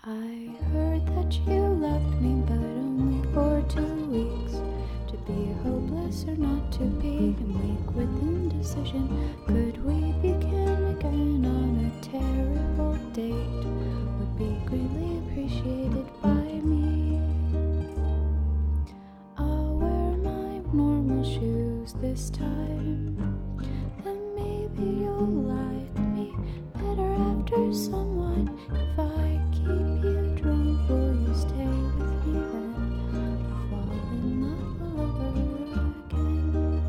I heard that you loved me, but only for 2 weeks. To be hopeless or not to be, I'm weak with indecision. Could we begin again on a terrible date? Would be greatly appreciated by me. I'll wear my normal shoes this time. Then maybe you'll like me better after someone. If I keep you drunk, will you stay with me then? Fall in love all over again.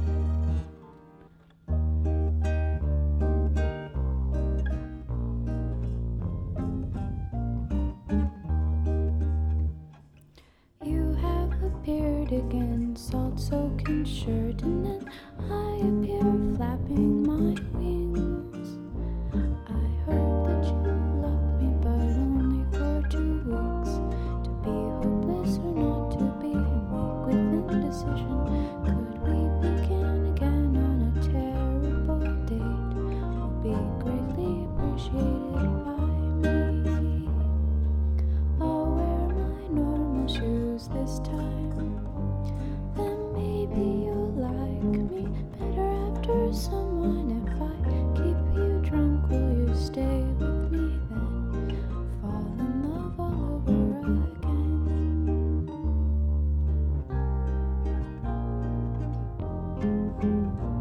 You have appeared again, salt-soaking shirt, and then I appear flapping my wings. I heard that you loved me, but only for 2 weeks. To be hopeless or not to be, I'm weak with indecision. Could we begin again on a terrible date? Would be greatly appreciated by me. I'll wear my normal shoes this time. Then maybe you'll like me better after someone. If I keep you drunk, will you stay with me then? Fall in love all over again.